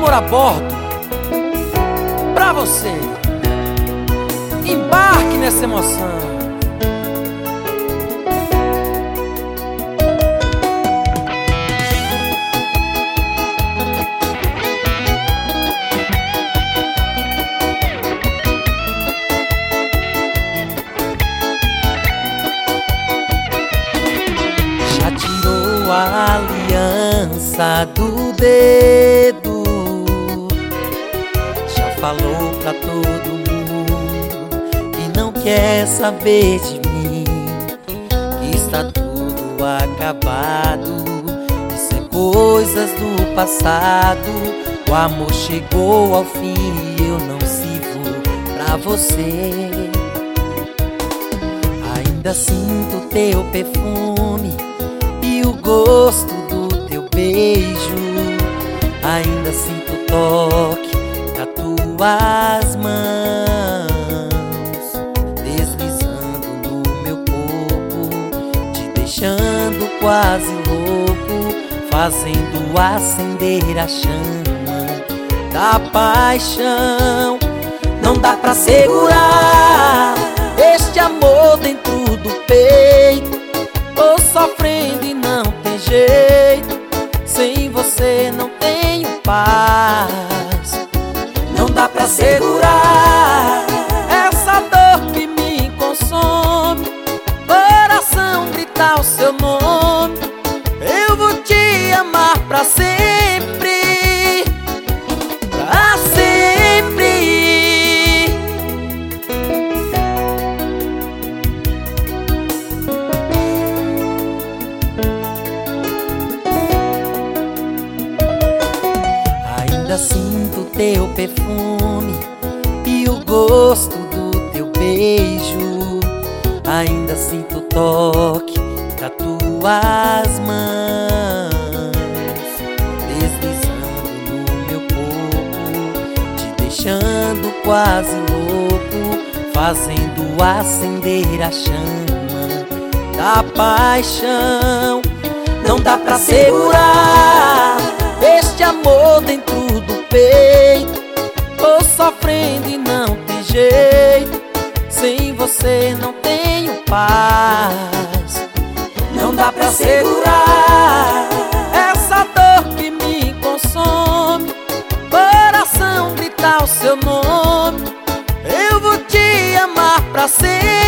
amor a bordo, pra você. Embarque nessa emoção. Já tirou a aliança do dedo, já falou pra todo mundo que não quer saber de mim, que está tudo acabado, isso é coisas do passado. O amor chegou ao fim e eu não sirvo pra você. Ainda sinto teu perfume e o gosto do teu beijo, ainda sinto o toque das tuas mãos deslizando no meu corpo, te deixando quase louco, fazendo acender a chama da paixão. Não dá pra segurar este amor dentro do peito, tô sofrendo e não tem jeito, sem você não tenho paz. Não dá pra segurar essa dor que me consome, coração grita o seu nome, eu vou te amar pra sempre, pra sempre. Ainda sinto teu perfume e o gosto do teu beijo, ainda sinto o toque das tuas mãos deslizando no meu corpo, te deixando quase louco, fazendo acender a chama da paixão. Não dá pra segurar este amor dentro do peito, tô sofrendo e não tem jeito, sem você não tenho paz. Não dá pra segurar essa dor que me consome, coração grita o seu nome, eu vou te amar pra sempre.